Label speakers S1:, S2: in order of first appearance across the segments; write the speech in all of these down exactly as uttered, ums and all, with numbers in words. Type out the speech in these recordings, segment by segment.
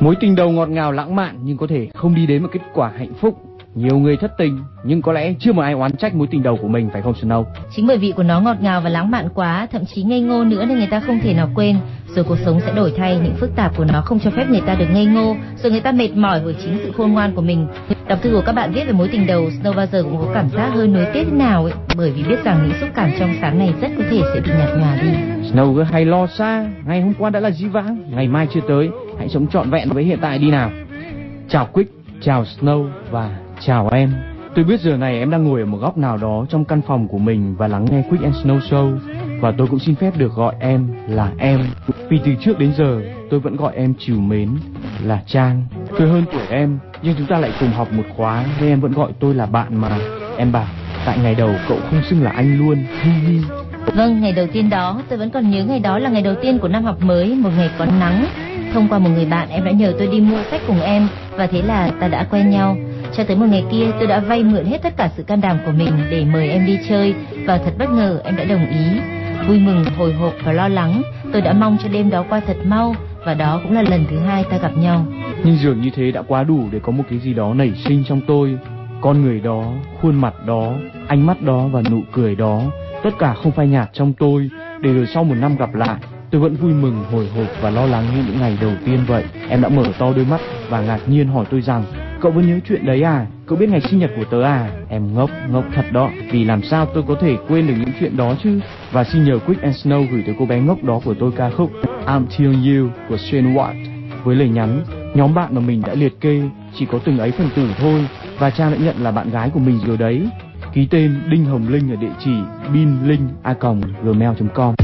S1: Mối tình đầu ngọt ngào lãng mạn nhưng có thể không đi đến một kết quả hạnh phúc. Nhiều người thất tình nhưng có lẽ chưa một ai oán trách mối tình đầu của mình, phải không Snow?
S2: Chính bởi vì của nó ngọt ngào và lãng mạn quá, thậm chí ngây ngô nữa nên người ta không thể nào quên. Rồi cuộc sống sẽ đổi thay, những phức tạp của nó không cho phép người ta được ngây ngô, rồi người ta mệt mỏi bởi chính sự khôn ngoan của mình. Đọc thư của các bạn viết về mối tình đầu, Snow bao giờ cũng có cảm giác hơi nuối tiếc thế nào ấy, bởi vì biết rằng những xúc cảm trong sáng này rất có thể sẽ bị nhạt nhòa đi.
S1: Snow cứ hay lo xa, ngày hôm qua đã là dĩ vãng, ngày mai chưa tới, hãy sống trọn vẹn với hiện tại đi nào. Chào Quick, chào Snow và chào em. Tôi biết giờ này em đang ngồi ở một góc nào đó trong căn phòng của mình và lắng nghe Quick and Snow Show. Và tôi cũng xin phép được gọi em là em, vì từ trước đến giờ tôi vẫn gọi em trìu mến là Trang. Tôi hơn tuổi em, nhưng chúng ta lại cùng học một khóa nên em vẫn gọi tôi là bạn mà. Em bảo, tại ngày đầu cậu không xưng là anh luôn, hi hi.
S2: Vâng, ngày đầu tiên đó, tôi vẫn còn nhớ ngày đó là ngày đầu tiên của năm học mới, một ngày có nắng. Thông qua một người bạn, em đã nhờ tôi đi mua sách cùng em, và thế là ta đã quen nhau. Cho tới một ngày kia, tôi đã vay mượn hết tất cả sự can đảm của mình để mời em đi chơi, và thật bất ngờ em đã đồng ý. Vui mừng, hồi hộp và lo lắng, tôi đã mong cho đêm đó qua thật mau, và đó cũng là lần thứ hai ta gặp nhau.
S1: Nhưng dường như thế đã quá đủ để có một cái gì đó nảy sinh trong tôi. Con người đó, khuôn mặt đó, ánh mắt đó và nụ cười đó, tất cả không phai nhạt trong tôi, để rồi sau một năm gặp lại, tôi vẫn vui mừng, hồi hộp và lo lắng như những ngày đầu tiên vậy. Em đã mở to đôi mắt và ngạc nhiên hỏi tôi rằng, cậu vẫn nhớ chuyện đấy à? Cậu biết ngày sinh nhật của tớ à? Em ngốc, ngốc thật đó, vì làm sao tôi có thể quên được những chuyện đó chứ? Và xin nhờ Quick and Snow gửi tới cô bé ngốc đó của tôi ca khúc I'm Telling You của Shane Watt, với lời nhắn, nhóm bạn mà mình đã liệt kê chỉ có từng ấy phần tử thôi, và Trang đã nhận là bạn gái của mình rồi đấy. Ký tên Đinh Hồng Linh ở địa chỉ binling a còng gmail chấm com.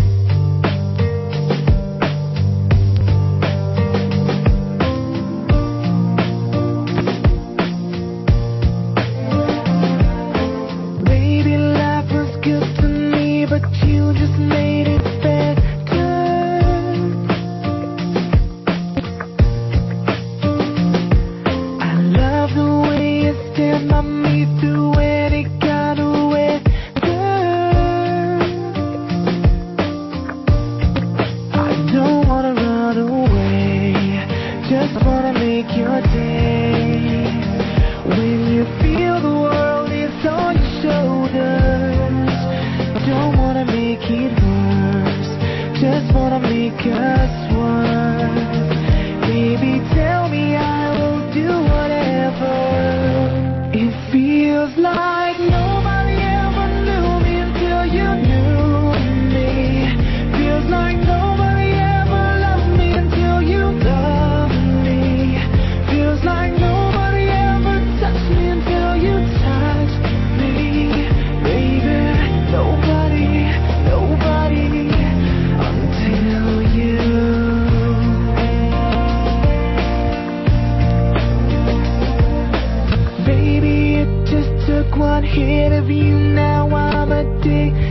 S3: One hit of you, now I'm addicted.